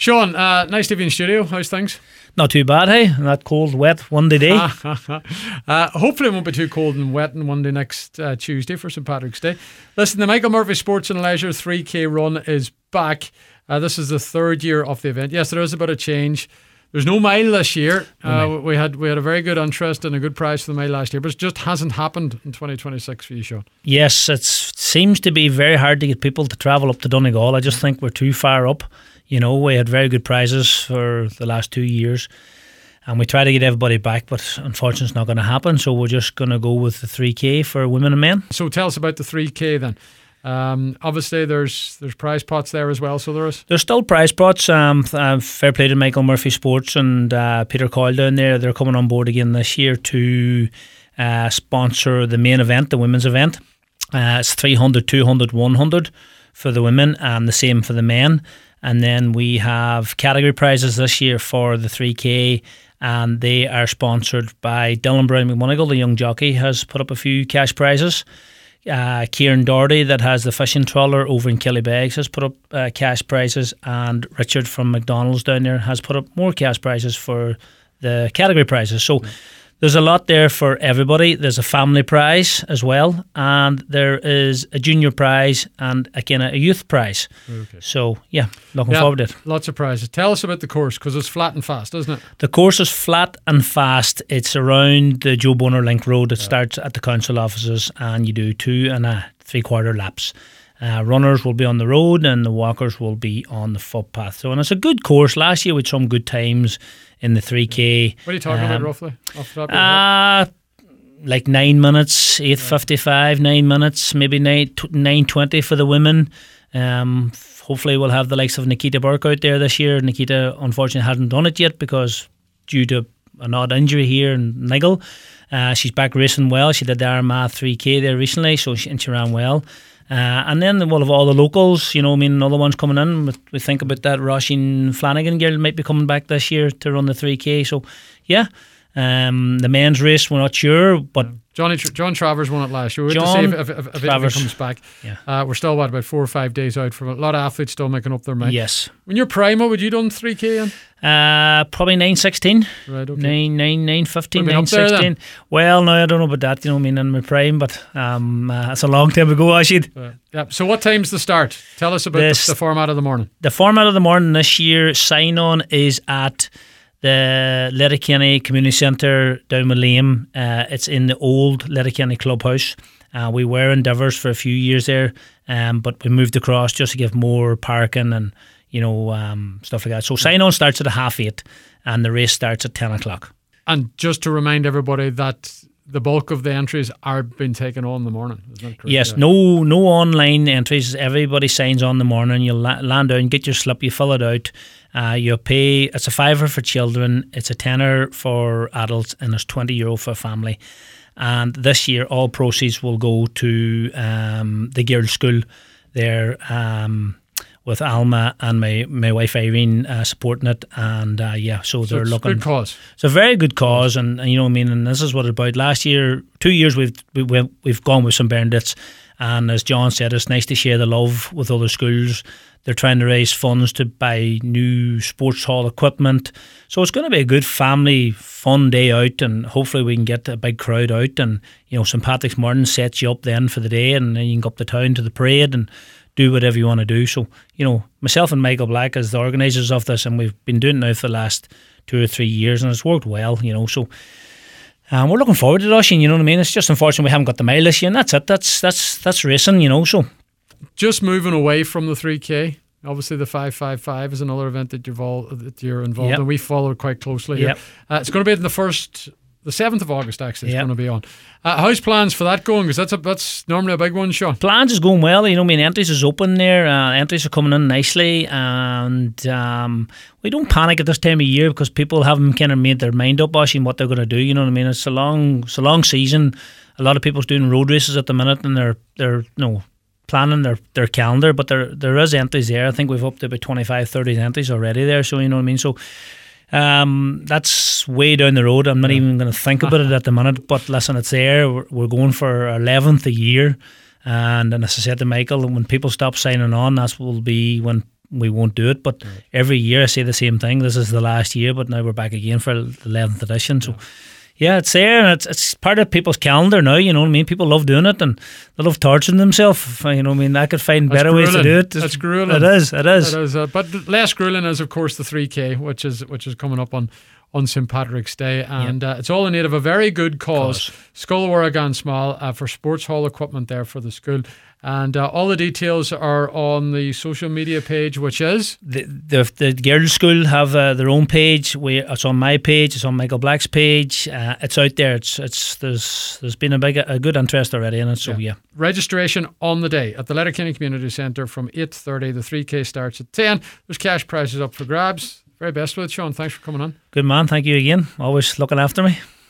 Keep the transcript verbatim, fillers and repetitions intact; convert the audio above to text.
Sean, uh, nice to be in studio. How's things? Not too bad, hey? That cold, wet, windy day. uh, hopefully it won't be too cold and wet and windy next uh, Tuesday for Saint Patrick's Day. Listen, the Michael Murphy Sports and Leisure three K run is back. Uh, this is the third year of the event. Yes, there is a bit of change. There's no mile this year. Uh, we had we had a very good interest and a good price for the mile last year, but it just hasn't happened in twenty twenty-six for you, Sean. Yes, it seems to be very hard to get people to travel up to Donegal. I just think we're too far up. You know, we had very good prizes for the last two years and we try to get everybody back, but unfortunately it's not going to happen, so we're just going to go with the three K for women and men. So tell us about the three K then. Um, obviously there's there's prize pots there as well, so there is. There's still prize pots. Um, uh, fair play to Michael Murphy Sports and uh, Peter Coyle down there. They're coming on board again this year to uh, sponsor the main event, the women's event. Uh, it's three hundred, two hundred, one hundred for the women and the same for the men. And then we have category prizes this year for the three K, and they are sponsored by Dylan Brown McMonagle, the young jockey, has put up a few cash prizes. Uh, Kieran Doherty, that has the fishing trawler over in Killybegs, has put up uh, cash prizes, and Richard from McDonald's down there has put up more cash prizes for the category prizes. So there's a lot there for everybody. There's a family prize as well, and there is a junior prize and again a youth prize. Okay. So yeah, looking yeah, forward to it. Lots of prizes. Tell us about the course, because it's flat and fast, isn't it? The course is flat and fast. It's around the Joe Bonner Link Road. It yeah. starts at the council offices, and you do two and a three quarter laps. Uh, runners will be on the road and the walkers will be on the footpath. So, and it's a good course. Last year with some good times in the three K. What are you talking um, about roughly? Off the top of your uh, head? Like nine minutes, eight fifty-five, nine minutes, maybe nine nine twenty for the women. Um, hopefully we'll have the likes of Nikita Burke out there this year. Nikita unfortunately hasn't done it yet because due to an odd injury here in Nigel. Uh, she's back racing well. She did the Armagh three K there recently, so she, and she ran well. Uh, and then we'll have all the locals, you know, I mean, another one's coming in. We think about that Roisin Flanagan girl might be coming back this year to run the three K. So, yeah, um, the men's race, we're not sure, but Johnny John Travers won it last year. We'll John have to see if, if, if, if, if it comes back. Yeah. Uh, we're still, what, about four or five days out from it. A lot of athletes still making up their mind. Yes. When you're primo, would you done three K in? Uh, probably nine sixteen. Right, okay. nine, nine, nine fifteen, nine sixteen. Well, no, I don't know about that, you know, I mean, in my prime, but um, uh, that's a long time ago, Ashid. Uh, yeah. So what time's the start? Tell us about this, the, the format of the morning. The format of the morning this year, sign-on is at the Letterkenny Community Centre down with Liam. Uh, it's in the old Letterkenny Clubhouse. Uh, we were in Divers for a few years there, um, but we moved across just to give more parking and, you know, um, stuff like that. So sign-on starts at half eight and the race starts at ten o'clock. And just to remind everybody that the bulk of the entries are being taken on in the morning, isn't that correct? Yes, yeah. no no online entries. Everybody signs on in the morning. You la- land down, get your slip, you fill it out. Uh, you pay, it's a fiver for children, it's a tenner for adults, and there's twenty euro for a family. And this year, all proceeds will go to um, the girls' school there um, with Alma and my, my wife Irene uh, supporting it. And uh, yeah, so, so they're it's looking. It's a good cause. It's a very good cause, and, and you know what I mean. And this is what it's about. Last year, two years we've we, we've gone with Saint Bernadette's, and as John said, it's nice to share the love with other schools. They're trying to raise funds to buy new sports hall equipment. So it's going to be a good family fun day out, and hopefully we can get a big crowd out. And, you know, Saint Patrick's morning sets you up then for the day, and then you can go up the town to the parade and do whatever you want to do. So, you know, myself and Michael Black as the organisers of this, and we've been doing it now for the last two or three years, and it's worked well, you know. So um, we're looking forward to it, Oisin, you know what I mean? It's just unfortunate we haven't got the mile this year, and that's it. That's, that's, that's racing, you know, so... Just moving away from the three K, obviously the five five five is another event that you're involved, that you're involved yep. in. We follow quite closely here. Yep. Uh, it's going to be in the first, the seventh of August actually. It's yep. going to be on. Uh, how's plans for that going? Because that's a, that's normally a big one, Sean. Plans is going well. You know, I mean, entries is open there. Uh, entries are coming in nicely, and um, we don't panic at this time of year because people haven't kind of made their mind up on what they're going to do. You know what I mean? It's a long, it's a long season. A lot of people's doing road races at the minute, and they're they're you know. planning their, their calendar, but there there is entries there. I think we've up to about twenty-five, thirty entries already there, so you know what I mean. So um, that's way down the road. I'm not yeah. even going to think about it at the minute, but listen, it's there. We're, we're going for our eleventh a year, and, and as I said to Michael, when people stop signing on, that will be when we won't do it. But right. every year I say the same thing. This is the last year, but now we're back again for the eleventh edition. So. Yeah. Yeah, it's there, and it's it's part of people's calendar now, you know what I mean? People love doing it, and they love torturing themselves, you know what I mean? I could find That's better grueling. ways to do it. That's grueling. It is, it is. It is uh, but less grueling is, of course, the three K, which is which is coming up on, on Saint Patrick's Day, and yep. uh, it's all in aid of a very good cause, Scoil Gan Small, uh, for sports hall equipment there for the school. And uh, all the details are on the social media page, which is? The the, the girls' school have uh, their own page. We, it's on my page. It's on Michael Black's page. Uh, it's out there. It's it's there's there's been a big a good interest already in it. So yeah. yeah. Registration on the day at the Letterkenny Community Centre from eight thirty. The three K starts at ten. There's cash prizes up for grabs. Very best with it, Sean. Thanks for coming on. Good man. Thank you again. Always looking after me.